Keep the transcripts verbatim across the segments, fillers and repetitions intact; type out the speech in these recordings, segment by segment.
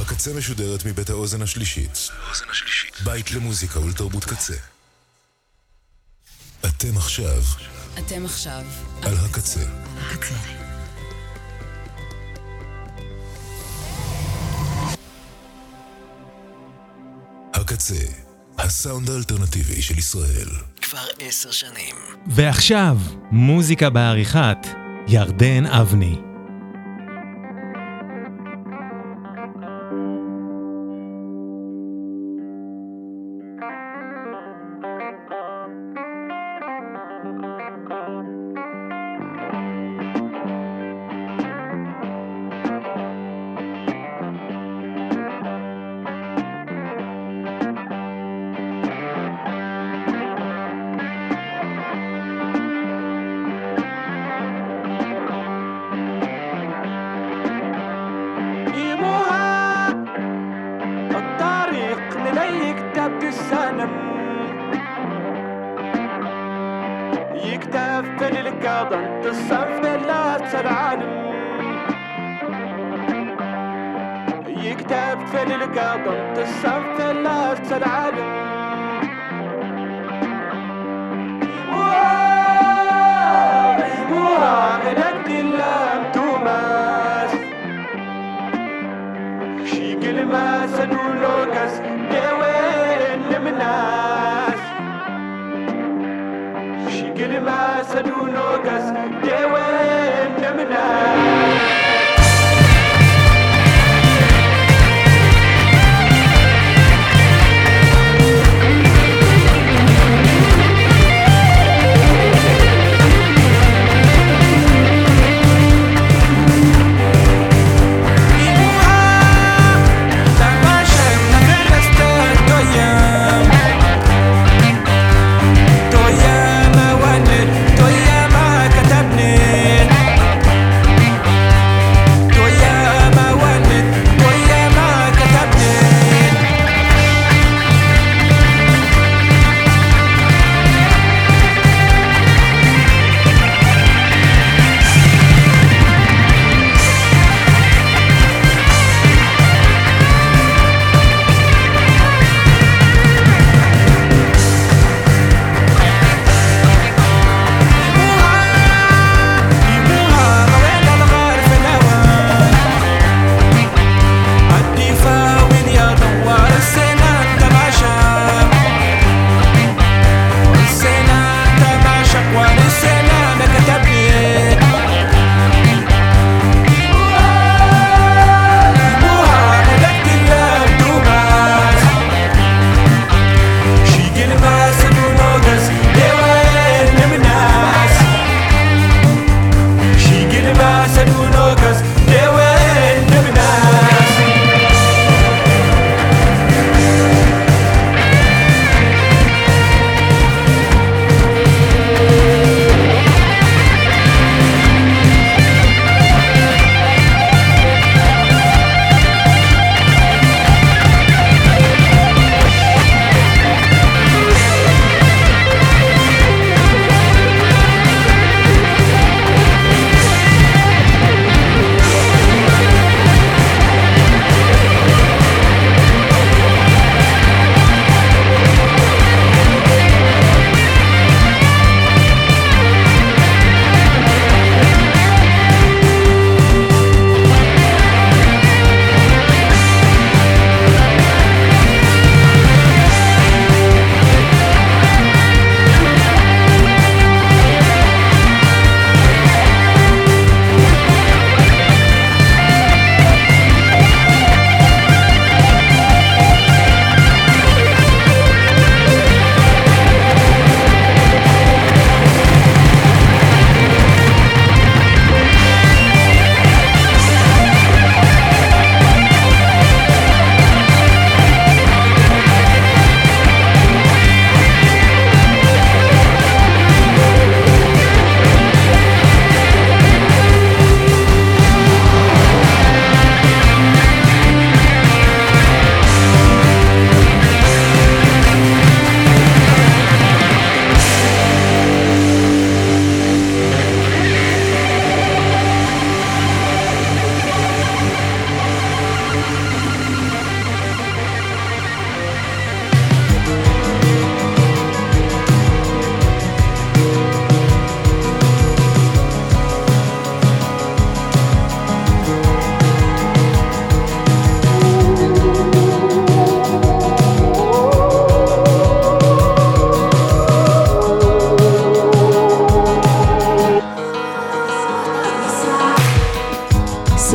הקצה משודרת מבית האוזן השלישית. בית למוזיקה ולתרבות קצה. אתם עכשיו. אתם עכשיו. על הקצה. הקצה. הקצה. הסאונד האלטרנטיבי של ישראל. כבר עשר שנים. ועכשיו, מוזיקה בעריכת ירדן אבני. Bash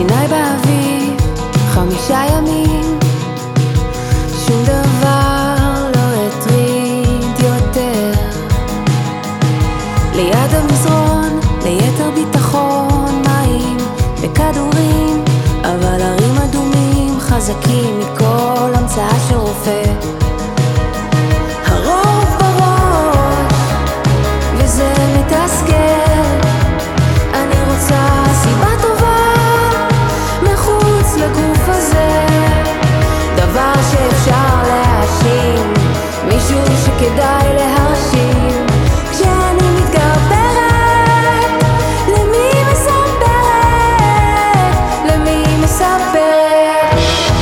סיני באביב, חמישה ימים, שום דבר לא הטריד יותר. ליד המזרון, ליתר ביטחון, מים וכדורים, אבל הרים אדומים חזקים מכל המצאה של רופא. הרוב בראש, וזה מתסכל. אני רוצה סיבה טובה מחוץ לגוף הזה, דבר שאפשר להאשים, מישהו שכדאי להרשים. כשאני מתגברת, למי מספרת? למי מספרת?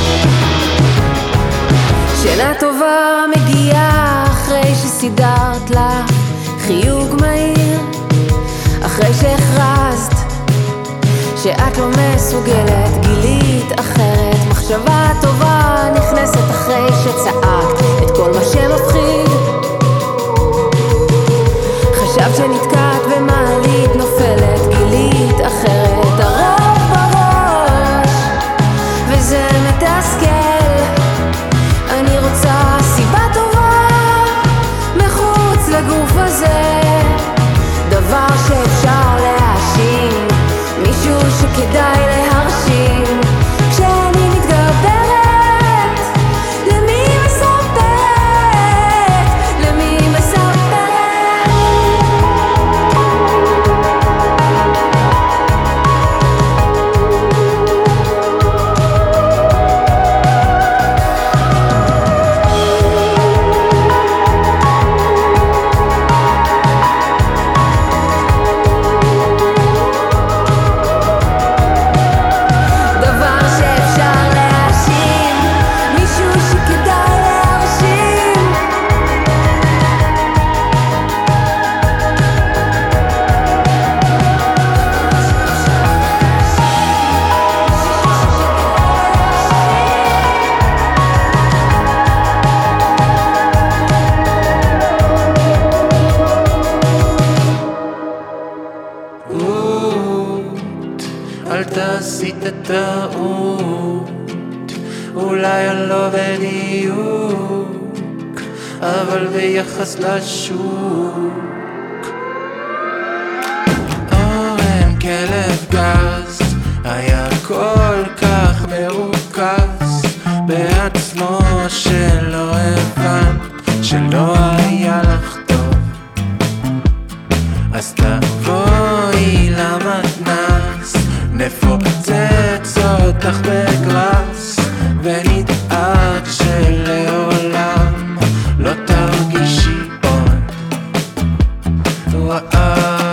שינה טובה מגיעה אחרי שסידרת לך חיוג מהיר, אחרי שהכרזת שאת לא מסוגלת, גילית אחרת. מחשבה טובה נכנסת אחרי שצעקת את כל מה שמפחיד. חשבת שנתקעת במעלית נופלת, גילית אחרת. הרוב בראש, וזה מתסכל. אני רוצה סיבה טובה מחוץ לגוף הזה, דבר שאפשר להאשים, מישהו שכדאי להרשים. כשאני מתגברת, למי מספרת? למי מספרת? אל תעשי את הטעות, אולי אני לא בדיוק, אבל ביחס לשוק. אורן כלב גז היה כל כך מרוכז בעצמו שלא הבנת שלא היה לך טוב. אז תבואי למתנ"ס, נפוצץ אותך בגלס, ונדאג שלעולם לא תרגישי עוד. וואי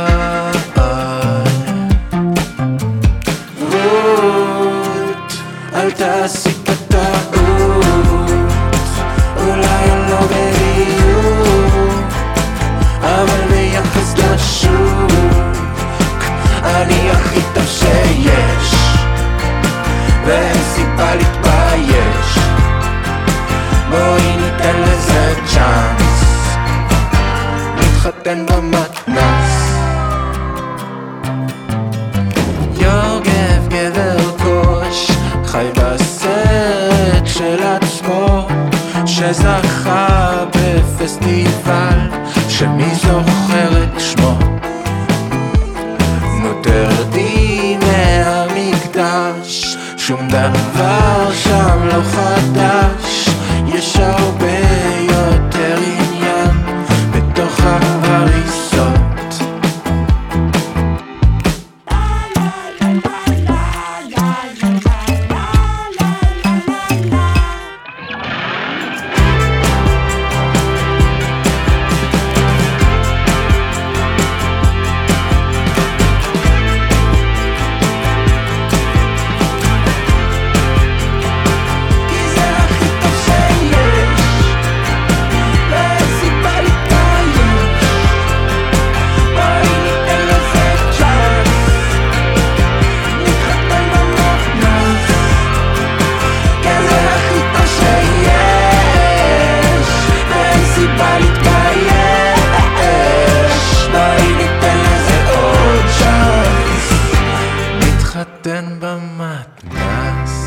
רות, אל תעשי את הטעות, אולי אני לא בדיוק, אבל ביחס לשוק אני הכי טוב שיש, ואין סיבה להתבייש. בואי ניתן לזה צ'אנס, נתחתן במתנ"ס. יוגב גבר קוש חי בסרט של עצמו, שזכה בפסטיבל שמי זוכר את שמו. תרדי מהמקדש, שום דבר שם לא חדש, יש הרבה יותר עניין בתוך ההריסות. הקנס.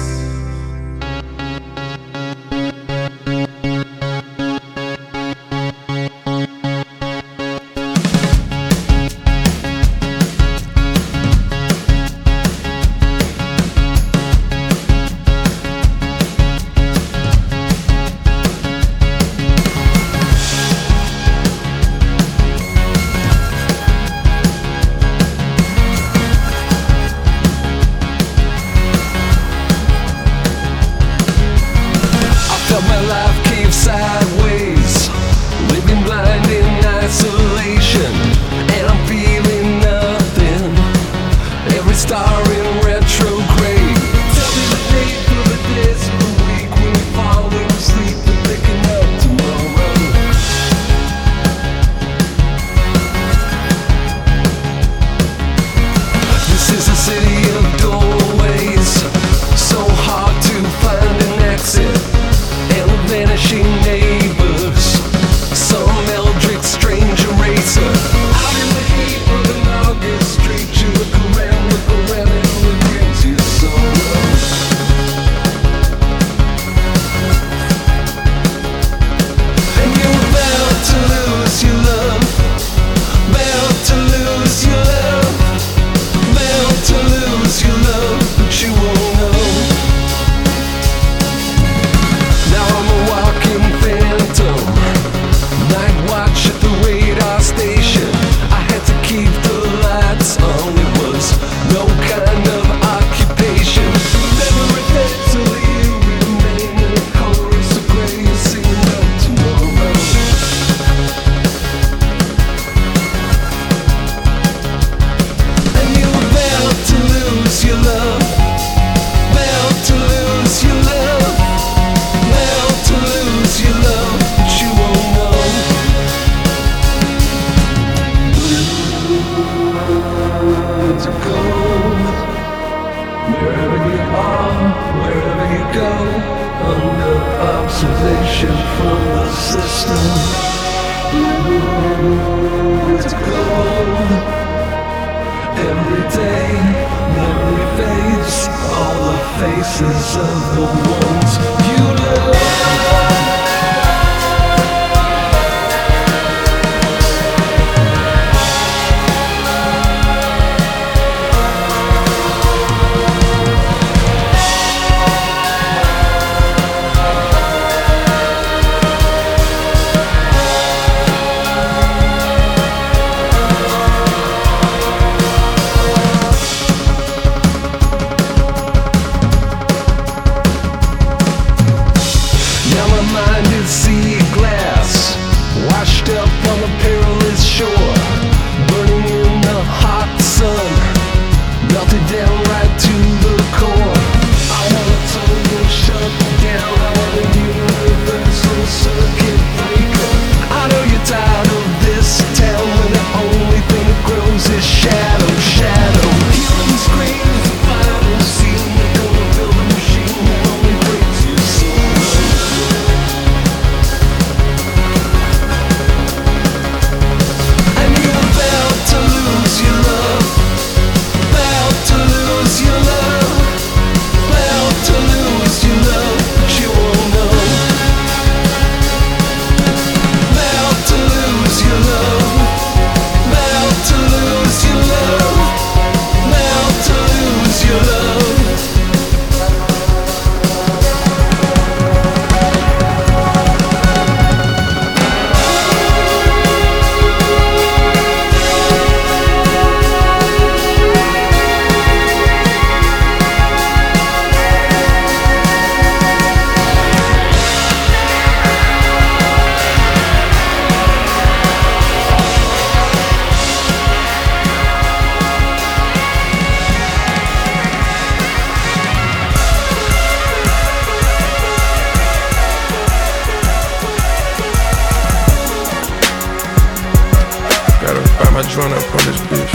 joint up on this bitch.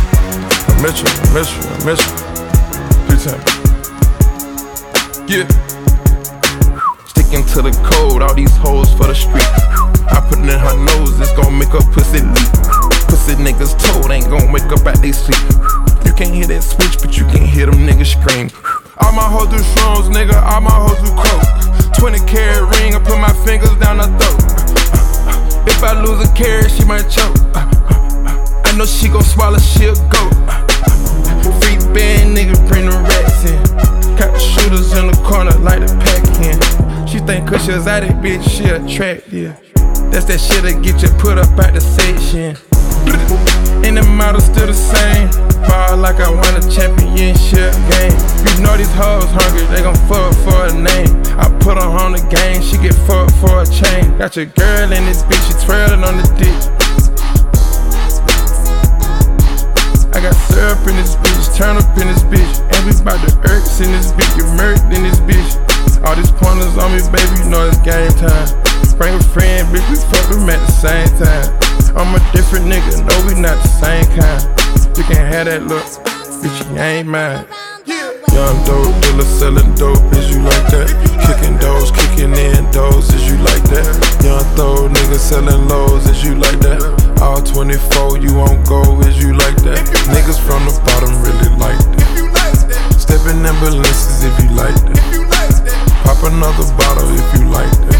I miss you, I miss you, I miss you. Three times. Yeah. Sticking to the code, all these hoes for the street. I put it in her nose, it's gon' make her pussy leak. Pussy niggas told ain't gon' wake up at they sleep. You can't hear that switch, but you can hear them niggas scream. All my hoes do shrooms, nigga, all my hoes do coke. twenty carat ring, I put my fingers down her throat. If I lose a carat, she might choke. I know she gon' swallow, she'll go. Free band, nigga, bring the rats in. Got the shooters in the corner, like the pack in. She think cause she was out it, bitch, she attractive. That's that shit that get you put up out the section. And the model still the same. Ball like I won a championship game. You know these hoes hungry, they gon' fuck for a name. I put her on the game, she get fucked for a chain. Got your girl in this bitch, she twirling on the dick. I got syrup in this bitch, turn up in this bitch. And we bout the irks in this bitch, get murked in this bitch. All these pointers on me, baby, you know it's game time. Bring a friend, bitch, we fuck them at the same time. I'm a different nigga, no, we not the same kind. You can have that look, bitch, you ain't mine. Young dope dealer selling dope, is you like that? Kicking doors, kicking in doors, is you like that? Young throw nigga selling lows, is you like that? All twenty-four, you won't go, is you like that? Niggas from the bottom really like that. Stepping ambulances if you like that. Pop another bottle if you like that.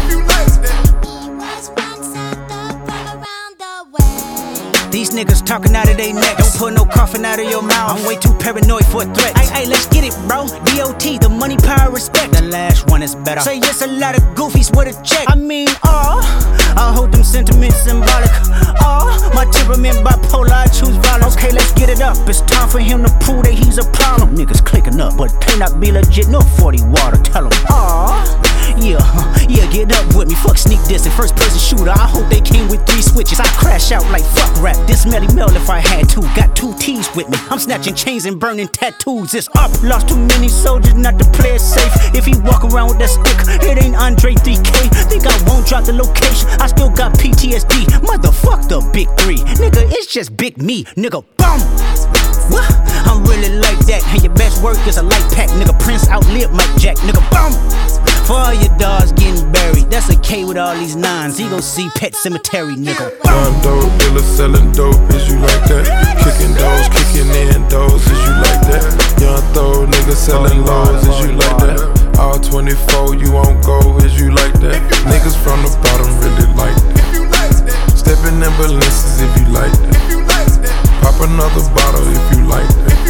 These niggas talking out of they neck. Don't put no coffin out of your mouth. I'm way too paranoid for a threat. Ay, ay, let's get it, bro. D O T, the money, power, respect. The last one is better. Say yes, a lot of goofies with a check. I mean, oh, I hold them sentiments symbolic. Oh, my temperament bipolar, I choose violence. Okay, let's get it up. It's time for him to prove that he's a problem. Niggas clicking up, but cannot be legit. No forty water, tell him. Oh, yeah, huh, yeah, get up with me. Fuck sneak diss and first person shooter. I hope they came with three switches. I crash out like fuck rap. This Melly Mel if I had to. Got two T's with me. I'm snatching chains and burning tattoos. It's up. Lost too many soldiers not to play it safe. If he walk around with that stick, it ain't Andre three K. Think I won't drop the location. I still got P T S D. Motherfuck the big three. Nigga, it's just big me. Nigga, bum. What? I'm really like that. And your best work is a light pack. Nigga, Prince outlived Mike Jack. Nigga, bum. For all your dogs getting buried, that's a K with all these nines. He gon' see Pet Cemetery, nigga. Young dope dealer selling dope, is you like that? Kicking doors, kicking in doors, is you like that? Young throw nigga selling lows, is you like that? All twenty-four, you won't go, is you like that? Niggas from the bottom really like that. Stepping ambulances if you like that. Pop another bottle if you like that.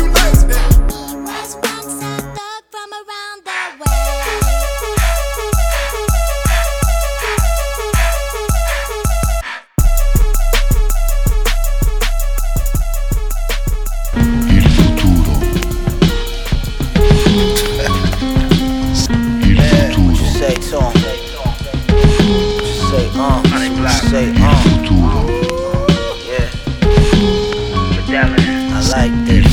Say, uh, yeah, I like this.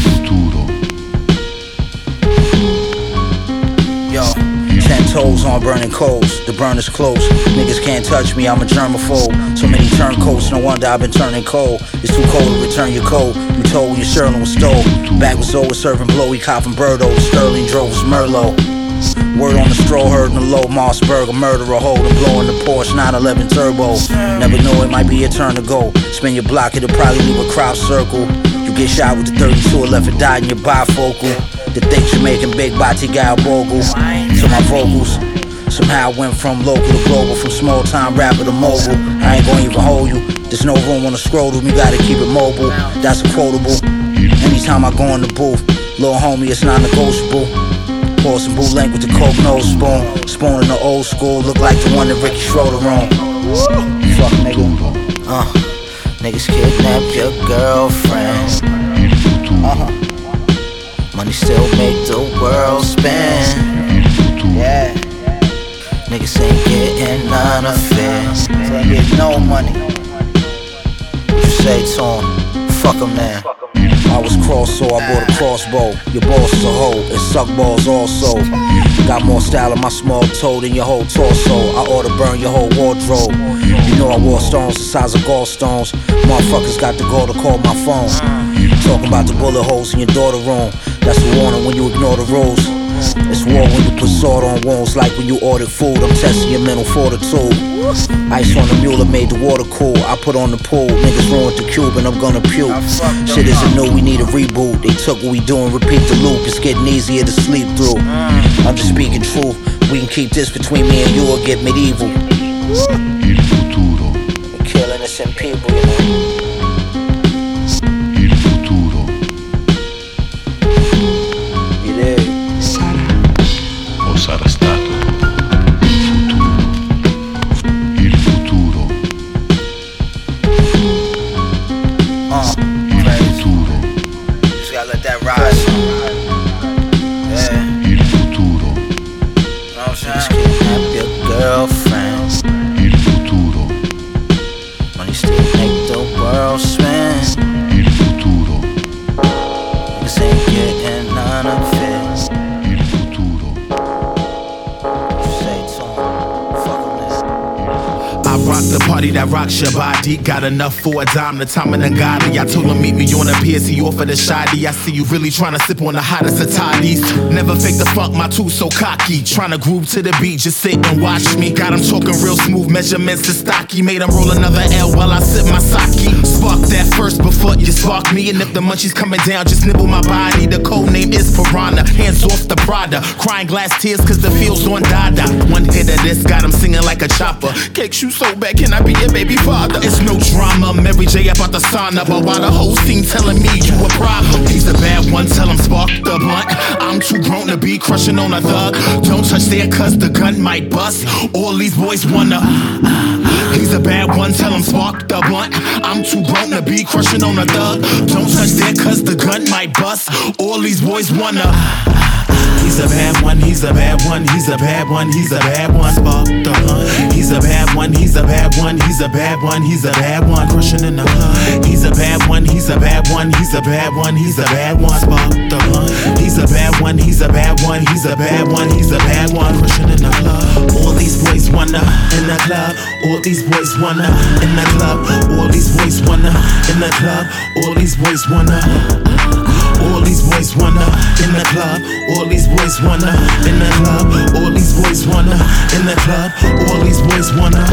Yo, ten toes on burning coals, the burner's close. Niggas can't touch me, I'm a germaphobe. So many turncoats, no wonder I've been turning cold. It's too cold to return your coat. You told when your Sherlin was stole. Back was always serving blowy, copping Birdo. Sterling drove was Merlot. Word on the stroll, heard in the low Mossberg, a murderer holding, blowing the Porsche nine eleven turbo. Never know, it might be your turn to go. Spin your block, it'll probably leave a crowd circle. You get shot with the thirty-two or left and died in your bifocal. The thick Jamaican big body guy bogle to my vocals. Somehow I went from local to global, from small time rapper to mobile. I ain't gonna even hold you. There's no room on the scrotum, you gotta keep it mobile. That's a quotable. Anytime I go in the booth, little homie, it's non-negotiable. Pour some bootleg with the coke nose spoon. Spoon in the old school, look like the one that Ricky Schroeder on. Fuck nigga. Uh, niggas kidnap your girlfriend. Uh-huh. Money still make the world spin. Yeah. Niggas ain't getting none of it. They ain't getting no money. What you say to 'em? Fuck 'em now. I was cross, so I bought a crossbow. Your boss is a hoe, and suck balls also. Got more style in my small toe than your whole torso. I ought to burn your whole wardrobe. You know I wore stones the size of gallstones. Motherfuckers got the gall to call my phone. Talking about the bullet holes in your daughter room. That's a warning when you ignore the rules. It's war when you put salt on wounds, like when you ordered food. I'm testing your mental fortitude. Ice on the mule that made the water cool. I put on the pool, niggas ruined the cube and I'm gonna puke. Shit isn't new, we need a reboot. They took what we do and repeat the loop. It's getting easier to sleep through. I'm just speaking truth. We can keep this between me and you or get medieval. Il futuro. We're killing innocent people, you know. Il futuro. You there? O sarà stato il futuro. Uh, Il futuro. just gotta let that ride. Yeah. Il futuro. Know what I'm saying? Just kidnap your girlfriend. Il futuro. Money still make the world spin. Il futuro. Niggas ain't getting none of it. Il futuro. Say to 'em, fuck 'em this. I rock the party that rocks your body. Got enough for a dime, the time and ungodly. I told him meet me on a P S, he offered a shoddy. I see you really tryna sip on the hottest of toddies. Never fake the funk, my two so cocky. Tryna groove to the beat, just sit and watch me. Got him talking real smooth, measurements to stocky. Made him roll another L while I sip my sake. Spark that first before you spark me. And if the munchies coming down, just nibble my body. The code name is Piranha, hands off the Prada. Crying glass tears cause the feels on Dada. One hit of this got him singing like a chopper. Cake shoe so bad, can I be your baby father? It's no drama, Mary J about the sauna. But why the whole scene telling me you a problem? He's a bad one, tell him spark the blunt. I'm too grown to be crushing on a thug. Don't touch there cause the gun might bust. All these boys wanna. He's a bad one, tell him spark the blunt. I'm too grown to be crushing on a thug. Don't touch there cause the gun might bust. All these boys wanna. He's a bad one, he's a bad one, he's a bad one, he's a bad one. Spark the blunt. He's a bad one, he's a bad one, he's a bad one, he's a bad one. Crushing in the club. He's a bad one, he's a bad one, he's a bad one, he's a bad one. Spark the blunt. He's a bad one, he's a bad one, he's a bad one, he's a bad one. Crushing in the club. All these boys wanna in the club. All these boys wanna in the club. All these boys wanna in the club. All these boys wanna. All these boys wanna in the club. All these boys wanna in the club. All these boys wanna in the club. All these boys wanna.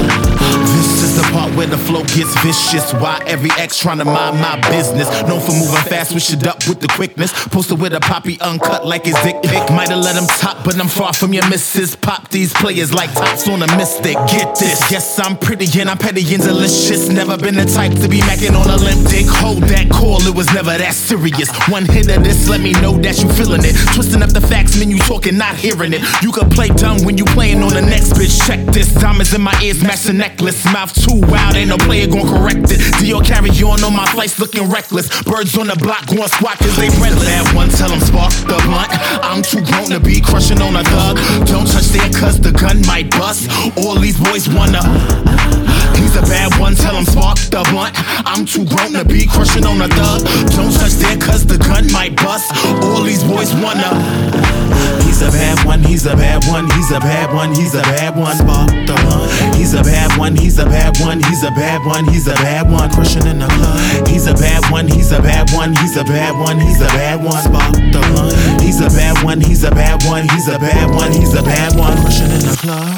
This is the part where the flow gets vicious. Why every ex tryna mind my business? Known for moving fast, switch it up with the quickness. Posted with a poppy uncut like his dick pic. Might have let him top, but I'm far from your missus. Pop these players like tops on a mystic. Get this, yes I'm pretty and I'm petty and delicious. Never been the type to be macking on a limp dick. Hold that call, it was never that serious. One hit of this, let me know that you feeling it. Twisting up the facts, man, you talking, not hearing it. You could play dumb when you playing on the next bitch. Check this, diamonds in my ears, match the necklace. Mouth too wild, ain't no player gon' correct it. Dior carry on on my flights looking reckless. Birds on the block going squat cause they breathless. Bad one, tell them spark the blunt. I'm too grown to be crushing on a thug. Don't touch there cause the gun might bust. All these boys wanna. He's a bad one, tell him spark the blunt. I'm too grown to be crushing on a thug. Don't touch there cause the gun might bust. All these boys wanna. He's a bad one, he's a bad one, he's a bad one, he's a bad one. Spark the blunt. He's a bad one, he's a bad one, he's a bad one, he's a bad one. Crushing in the club. He's a bad one, he's a bad one, he's a bad one, he's a bad one. Spark the blunt. He's a bad one, he's a bad one, he's a bad one, he's a bad one. Crushing in the club.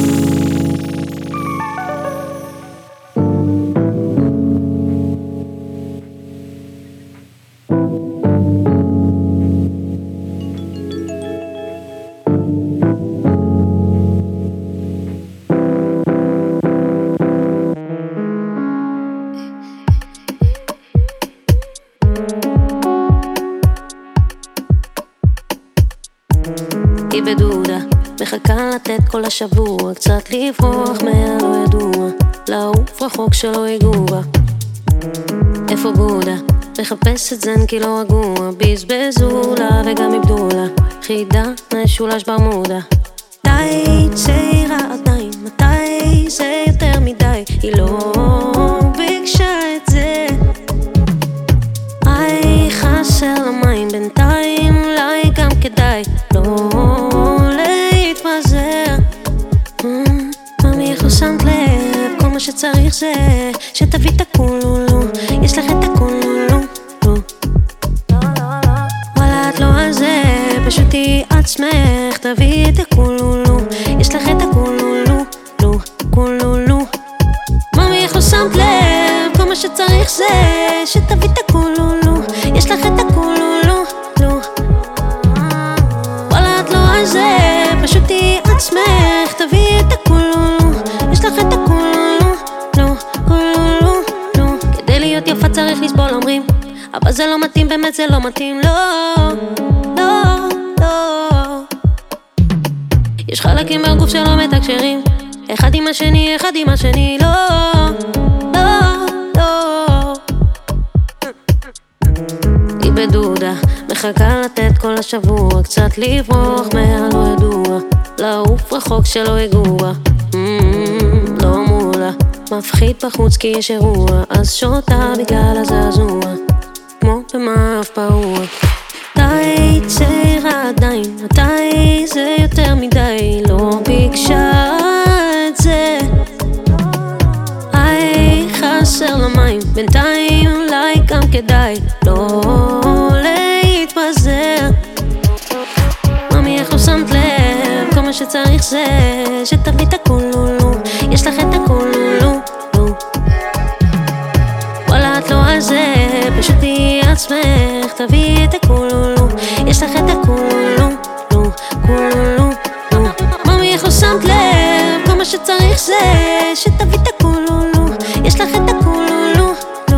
היא בדודה, מחכה לתת כל השבוע, קצת לברוח מהלא ידוע, לעוף רחוק שלא ייגעו בה. איפה בודה? מחפשת זן כי לא רגוע, בזבזו לה וגם איבדו לה, חידה משולש ברמודה. מתי צעירה עדיין, מתי זה יותר מדי, היא לא ביקשה את זה. היי חסר למים בינתיים, אולי גם כדאי לא להתפזר. ממי איך לא שמת לב, כל מה שצריך זה שתביא את הכולולו, יש לך את הכולולו. וואלה את לא על זה, פשוט תהי את עצמך, תביאי את הכולולו, יש לך את הכולולו, לו, כולולו. ממי איך לא שמת לב, כל מה שצריך זה שתביא את הכולולו, יש לך את הכולולו, לו. וואלה את לא על זה, פשוט תהיי עצמך, תביאי את הכולולו, יש לך את הכולולו, לו, כולולו, לו. כדי להיות יפה צריך לסבול אומרים, אבל זה לא מתאים, באמת זה לא מתאים, לא, לא, לא. יש חלקים מהגוף שלא מתקשרים, אחד עם השני, אחד עם השני, לא, לא, לא. היא בדודה, מחכה לתת כל השבוע, קצת לברוח מהלא ידוע, לעוף רחוק שלא יגוע, לא מולה, מפחיד בחוץ כי יש אירוע, אז שותה בגלל הזעזוע, כמו במאף פרוע. די צעירה עדיין, מתי זה יותר מדי, לא ביקשה את זה. היי חסר למים, בינתיים אולי גם כדאי לא להתפזר. ממי איך לא שמת לב, כל מה שצריך זה שתביא את הכולולו, יש לך את הכולולו, לו. וואלה את לא על זה, פשוט תהיי עצמך, תביאי את הכולולו, יש לך את הכולולו, לו, כולולו, לו. ממי איך לא שמת לב, כל מה שצריך זה שתביא את הכולולו, יש לך את הכולולו, לו.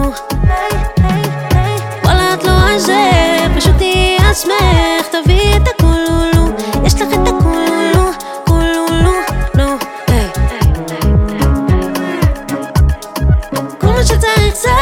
וואלה את לא על זה, פשוט תהיי עצמך, תביאי את הכולולו, יש לך את הכולולו, כולולו, לו. כל מה שצריך זה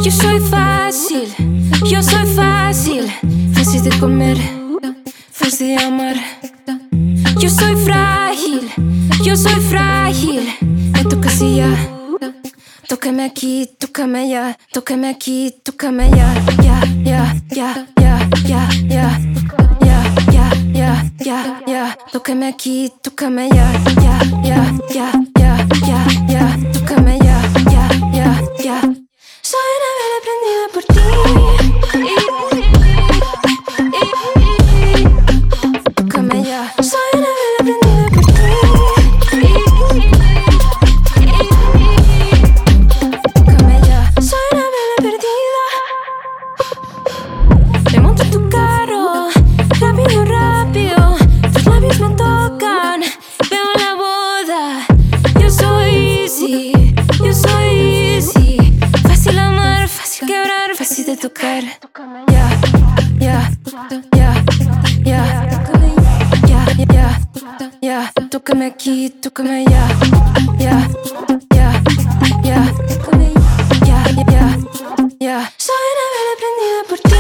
Yo soy fácil, yo soy fácil, fácil de comer, fácil de amar. Yo soy frágil, yo soy frágil, en tu casilla. Tócame aquí, tócame allá, tócame aquí, tócame allá, ya, ya, ya, ya, ya, ya, ya, ya, ya, ya, ya. Tócame aquí, tócame allá, ya, ya, ya, ya, ya, ya, tócame allá, ya, ya, ya. Soy una vela prendida por ti. Tócame allá. Soy una vela prendida por ti. Tócame allá. Soy una vela perdida. Me monto en tu carro, rápido, rápido. Tus labios me tocan, veo la boda. Yo soy easy, yo soy easy. Fácil amar, fácil quebrar, fácil de tocar. Ya, ya, ya, ya, ya, ya, ya. Tócame aquí, tócame allá. Ya, ya, ya, ya, ya, ya. Soy una vela prendida por ti.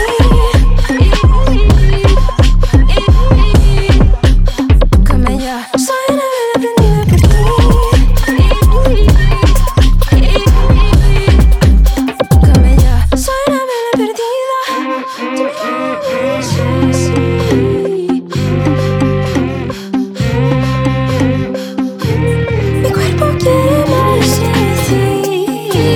Tócame ya. Soy una vela prendida por ti. Tócame ya. Soy una vela perdida. Mi cuerpo quiere más de ti.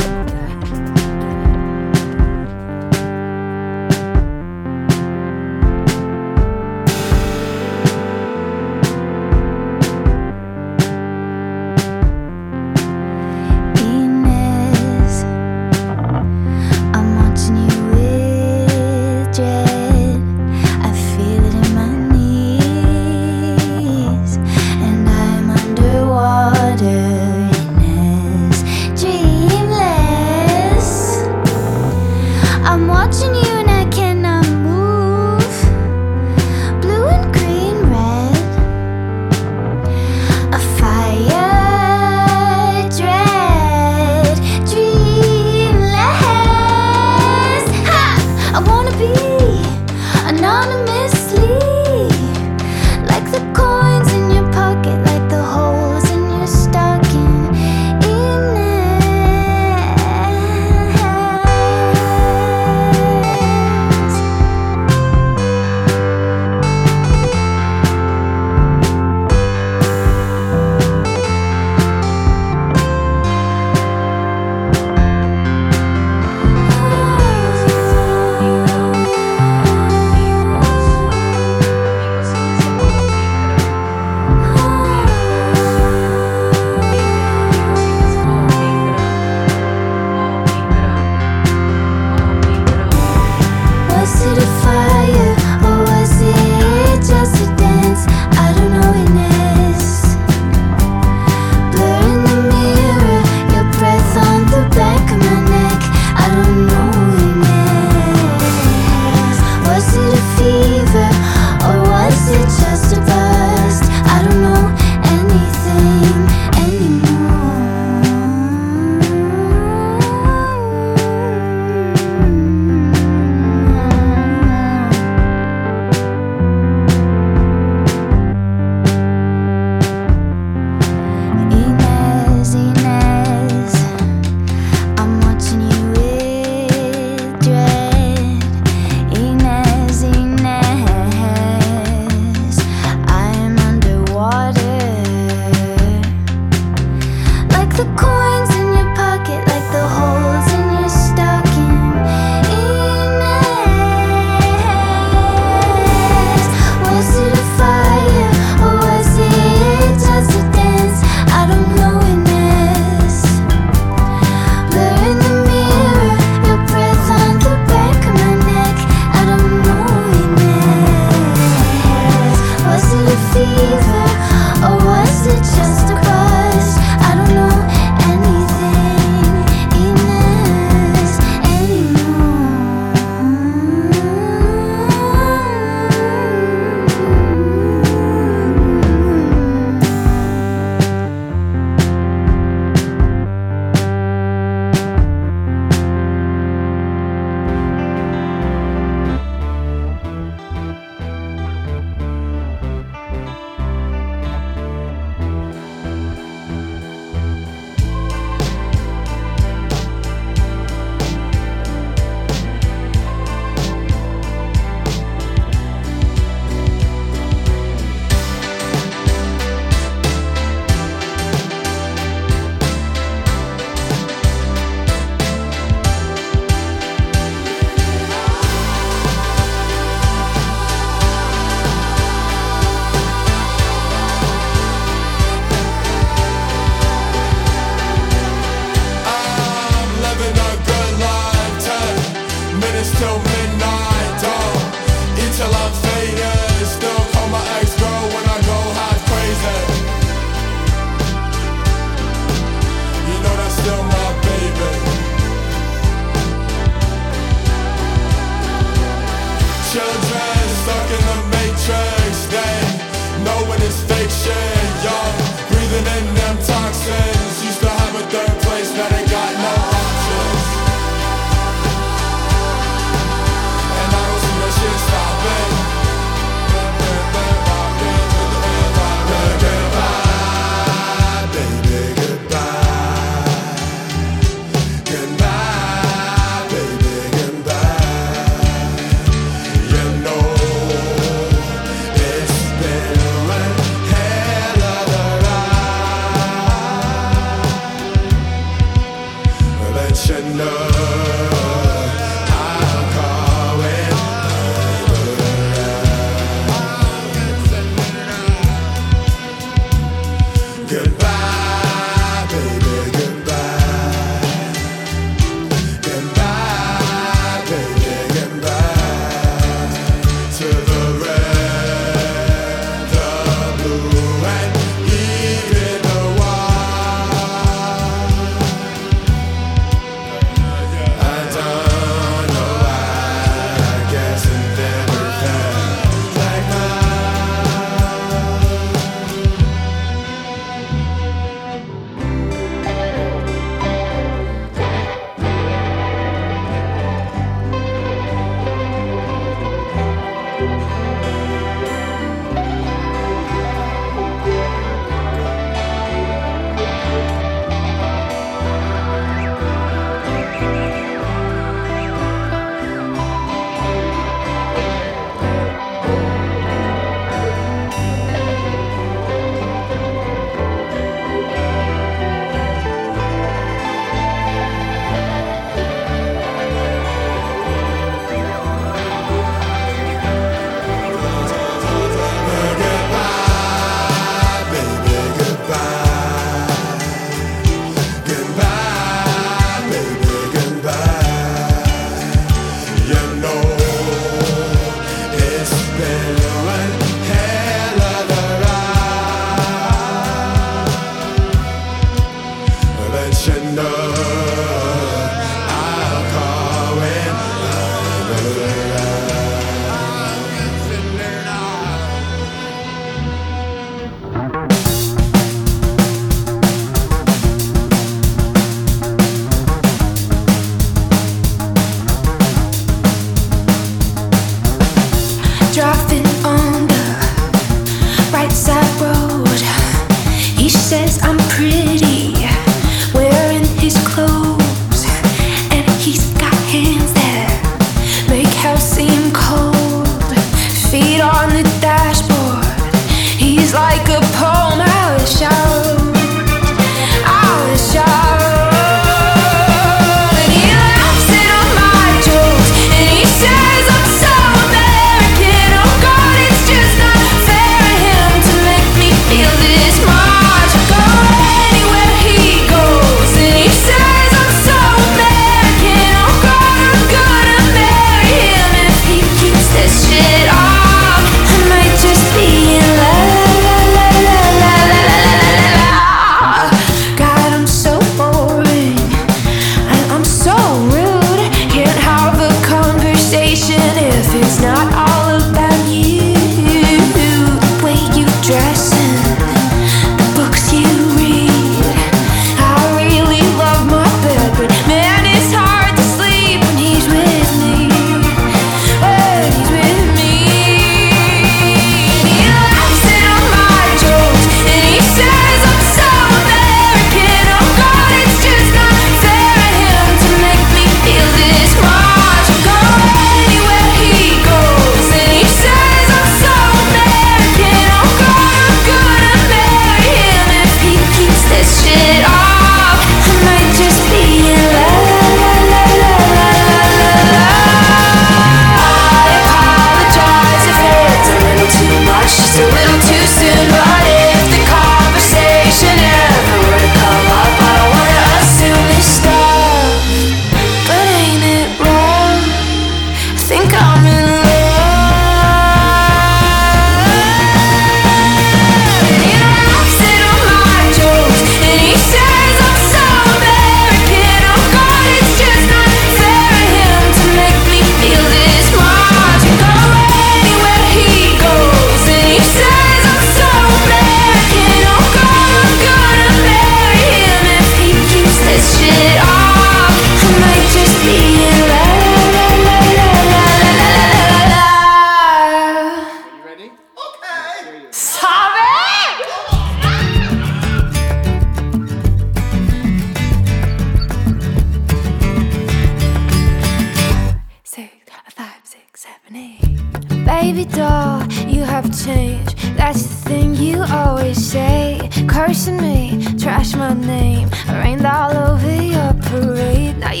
Baby doll, you have changed. That's the thing you always say. Cursing me, trash my name. I rained all over your parade. Now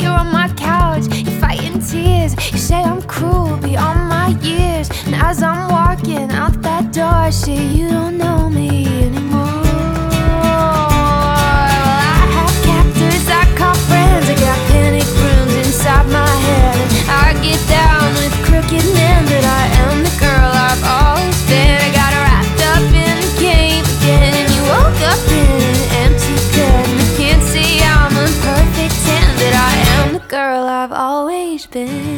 as I'm walking out that door. Shit, you don't know me anymore. Well, I have captors, I call friends, I got panic rooms inside my head. I get down with crooked men, that I am the girl I've always been. I got wrapped up in the game again, and you woke up in an empty bed. And I can't say I'm a perfect ten, that I am the girl I've always been.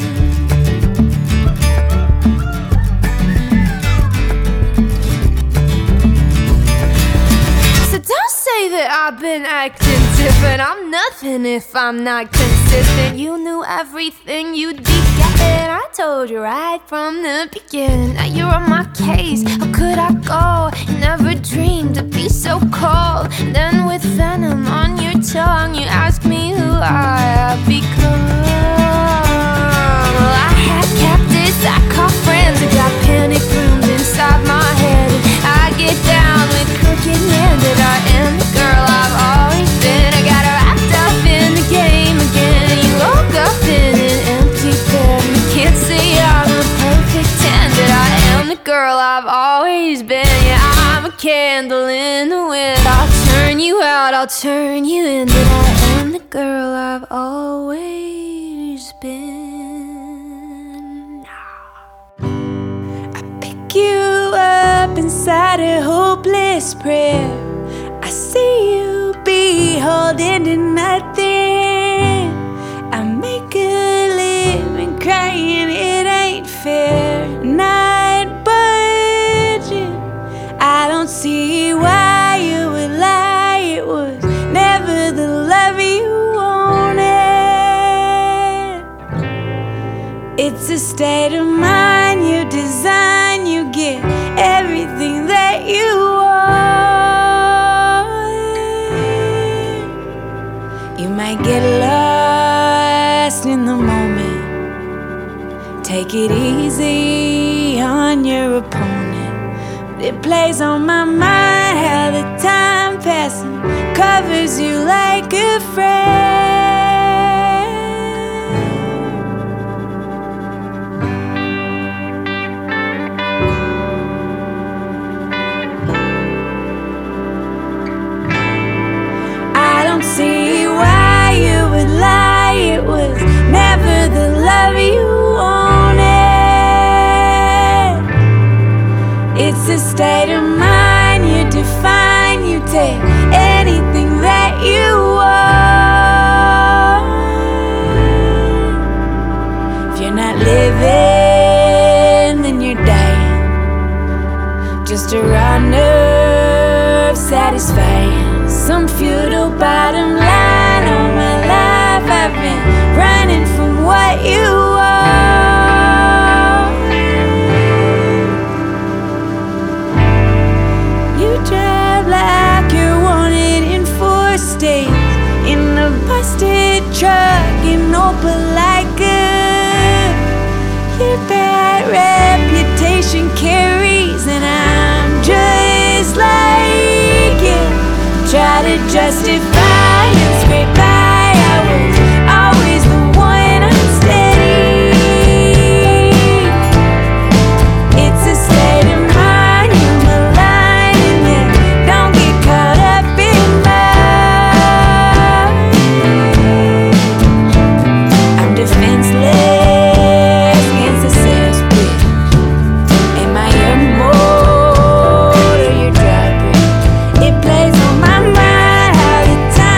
That I've been acting different. I'm nothing if I'm not consistent. You knew everything you'd be getting. I told you right from the beginning. Now you're on my case. How could I go? You never dreamed to be so cold. And then with venom on your tongue, you ask me who I have become. Well, I had captives, I call friends, I got panic rooms inside my head. And I get down with crooked men, that I am the girl I've always been. I got wrapped up in the game again, and you woke up in an empty bed. And you can't say I'm a perfect ten, that I am the girl I've always been. Yeah, I'm a candle in the wind. I'll turn you out, I'll turn you in, that I am the girl I've always been. I pick you up inside a hopeless prayer. I see you beholden to nothing. I make a living crying it ain't fair. Not budging. I don't see why you would lie. It was never the love you wanted. It's a state of mind you design. You get everything that you want. You might get lost in the moment. Take it easy on your opponent. But it plays on my mind how the time passing covers you like a friend. I don't see why you would lie. It was never the love you wanted. It's a state of mind you define. You take anything that you want. If you're not living, then you're dying. Just a raw nerve satisfying some futile bottom line. All my life I've been running from what you want. You drive like you're wanted in four states, in a busted truck in Opelika. Your bad reputation carries, and I'm just like you. Try to justify and scrape by. I was always the one unsteady. It's a state of mind you're maligning. Yeah, don't get caught up in mine. I'm defenseless against the sales pitch. Am I your mold or your dry bridge? It plays on my mind how the time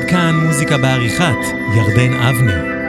עד כאן מוזיקה בעריכת ירדן אבני.